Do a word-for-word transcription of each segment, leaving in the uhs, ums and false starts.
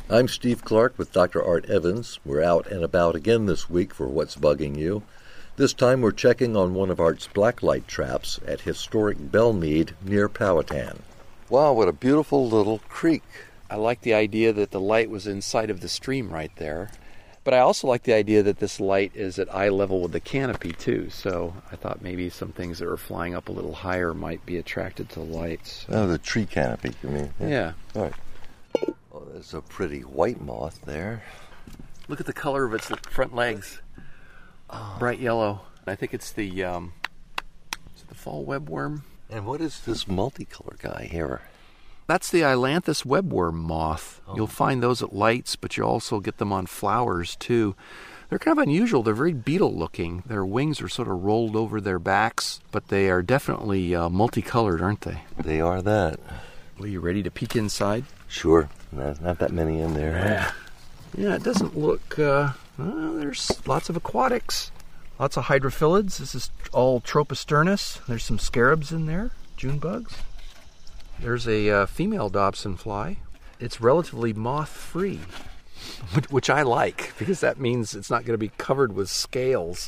I'm Steve Clark with Doctor Art Evans. We're out and about again this week for What's Bugging You. This time we're checking on one of Art's blacklight traps at historic Belmead near Powhatan. Wow, what a beautiful little creek. I like the idea that the light was inside of the stream right there. But I also like the idea that this light is at eye level with the canopy, too. So I thought maybe some things that were flying up a little higher might be attracted to the lights. Oh, the tree canopy, you mean? Yeah. yeah. All right. Oh, there's a pretty white moth there. Look at the color of its front legs. Oh. Bright yellow. I think it's the, um, is it the fall webworm? And what is this multicolor guy here? That's the Ailanthus webworm moth. Oh. You'll find those at lights, but you also get them on flowers, too. They're kind of unusual. They're very beetle-looking. Their wings are sort of rolled over their backs, but they are definitely uh, multicolored, aren't they? They are that. Well, you ready to peek inside? Sure. Not, not that many in there. Yeah. Yeah, it doesn't look... Uh, well, there's lots of aquatics. Lots of hydrophilids. This is all Troposternus. There's some scarabs in there, June bugs. There's a uh, female Dobson fly. It's relatively moth-free, which, which I like, because that means it's not going to be covered with scales.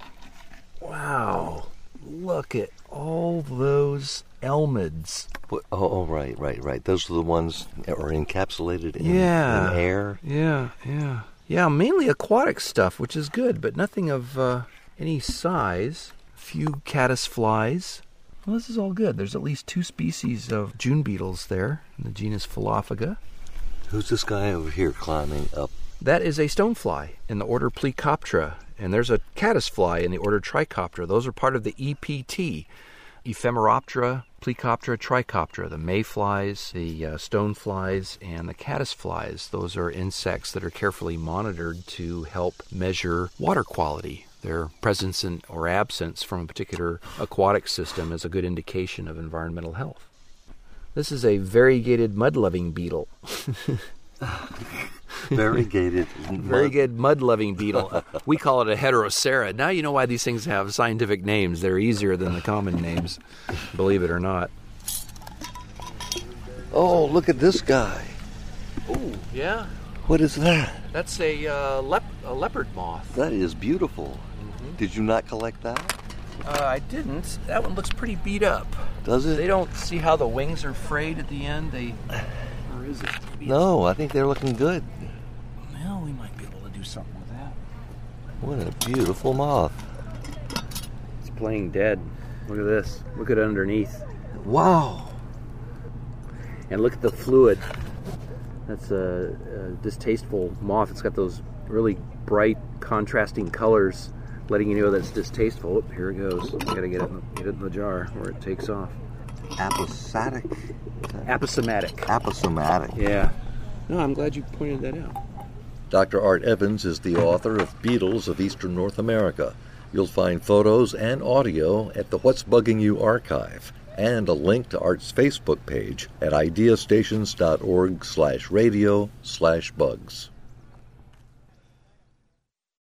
Wow, look at all those elmids. What, oh, oh, right, right, right. Those are the ones that are encapsulated in, yeah. in air? Yeah, yeah. Yeah, mainly aquatic stuff, which is good, but nothing of uh, any size. A few caddis flies. Well, this is all good. There's at least two species of June beetles there in the genus Philophaga. Who's this guy over here climbing up? That is a stonefly in the order Plecoptera, and there's a caddisfly in the order Trichoptera. Those are part of the E P T, Ephemeroptera, Plecoptera, Trichoptera, the mayflies, the uh, stoneflies, and the caddisflies. Those are insects that are carefully monitored to help measure water quality. Their presence in, or absence from a particular aquatic system is a good indication of environmental health. This is a variegated mud-loving beetle. Variegated mud. Variegated mud-loving beetle. We call it a heterocera. Now you know why these things have scientific names. They're easier than the common names, believe it or not. Oh, look at this guy. Oh, yeah. What is that? That's a, uh, lep- a leopard moth. That is beautiful. Mm-hmm. Did you not collect that? Uh, I didn't. That one looks pretty beat up. Does it? They don't see how the wings are frayed at the end. They, or is it? Maybe no, I think they're looking good. Well, we might be able to do something with that. What a beautiful moth. It's playing dead. Look at this. Look at it underneath. Wow. And look at the fluid. That's a, a distasteful moth. It's got those really bright, contrasting colors, letting you know that it's distasteful. Oh, here it goes. Got to get it, in, get it in the jar where it takes off. Aposomatic? Aposomatic. Aposomatic. Yeah. No, I'm glad you pointed that out. Doctor Art Evans is the author of Beetles of Eastern North America. You'll find photos and audio at the What's Bugging You archive, and a link to Art's Facebook page at ideastations.org slash radio slash bugs.